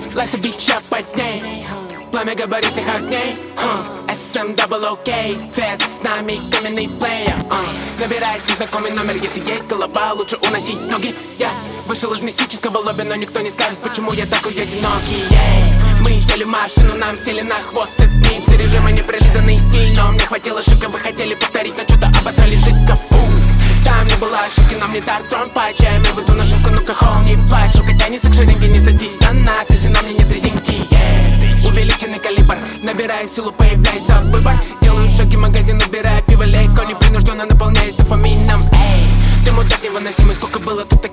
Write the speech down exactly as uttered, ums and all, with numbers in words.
Лайса бича под ней, пламя габаритных огней. эс эм дабл о кей, Фед с нами каменный плеер. Набирает незнакомый номер, если есть голова, лучше уносить ноги. Я вышел из мистического лобби, но никто не скажет, почему я такой одинокий. Мы сели в машину, нам сели на хвост цепницы. Режима неприлизанный стиль, но мне хватило шика. Вы хотели повторить, но что-то обосрали жидко, фу. Там не было ошибки, но мне так трон патч. Я имею в виду наживку, ну-ка, хоу, не плачь. Рука тянется к ширинке, не садись на нас, если на мне нет резинки, yeah. Увеличенный калибр, набирает силу, появляется выбор. Делаю шаги, магазин, набирая пиво, лейко. Непринужденно наполняет дофамином, эй. Ты мудак невыносимый, сколько было тут таких